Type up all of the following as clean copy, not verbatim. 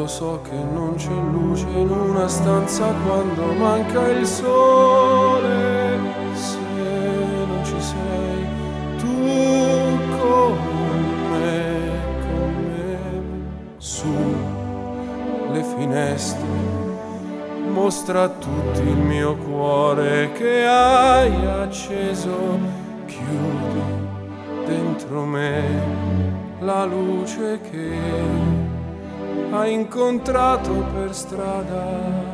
so che non c'è luce in una stanza quando manca il sole. Se non ci sei tu con me, su le finestre mostra a tutti il mio cuore che hai acceso, chiudi dentro me la luce che hai incontrato per strada.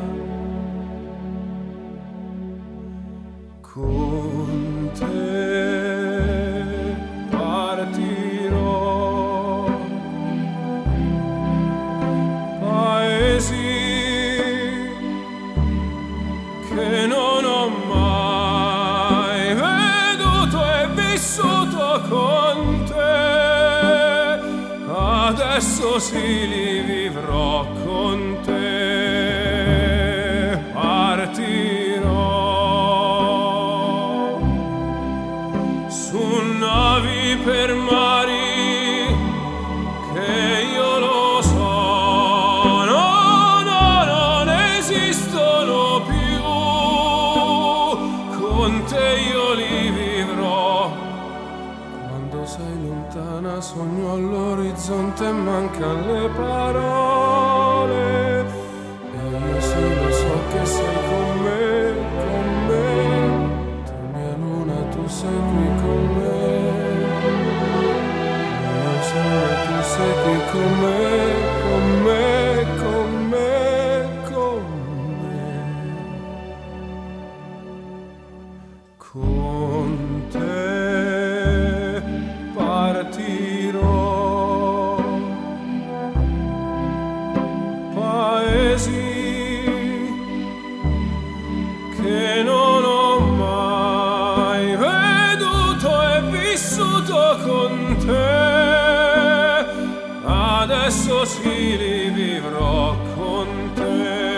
Con te partirò, paesi che non ho mai veduto e vissuto con te, adesso sì li vivrò con te. Partirò su navi per mari che io lo so, non esistono più, con te io li vivrò. Quando sei lontana sogno all'orizzonte e mancan le parole, e io sì lo so che sei con me, tu mia luna, tu sei qui con me, mio sole, tu sei qui con me, con me, con me, con me. Con te partirò, paesi che non ho mai veduto e vissuto con te, adesso sì li vivrò con te.